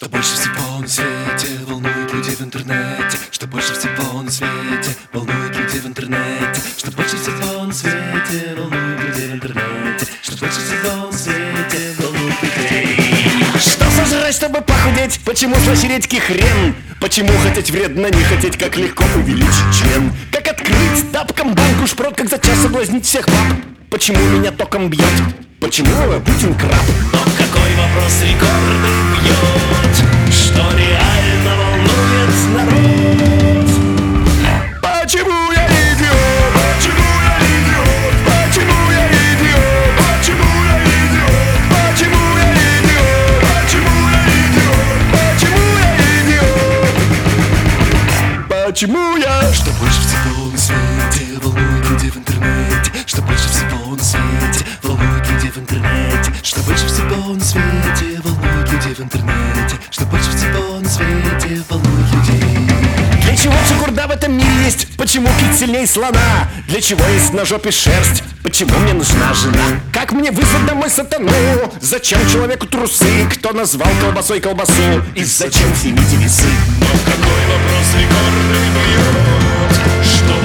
Что больше всего на свете волнует людей в интернете? Что больше всего на свете волнует людей в интернете? Что больше всего на свете волнует людей в интернете? Что больше всего на свете волнует людей? Что сожрать, чтобы похудеть? Почему слаще редьки хрен? Почему хотеть вредно, не хотеть, как легко увеличить член? Как открыть тапком банку шпрот, как за час соблазнить всех баб? Почему меня током бьет? Почему Путин краб? Но какой вопрос рекорды бьет? Что реально волнует народ? Почему я идиот? Почему я идиот? Почему я идиот? Почему я идиот? Почему я идиот? Почему я идиот? Почему я идиот? Почему я? Что больше всего на свете волнует людей в интернете? Что больше всего на свете волнует людей в интернете? Что больше всего на свете волнует людей в интернете? Что больше всего на свете волнует людей? Для чего чукурда в этом мире есть? Почему кит сильней слона? Для чего есть на жопе шерсть? Почему мне нужна жена? Как мне вызвать домой сатану? Зачем человеку трусы? Кто назвал колбасой колбасу? И зачем снимите весы? Но какой вопрос рекорды бьет? Что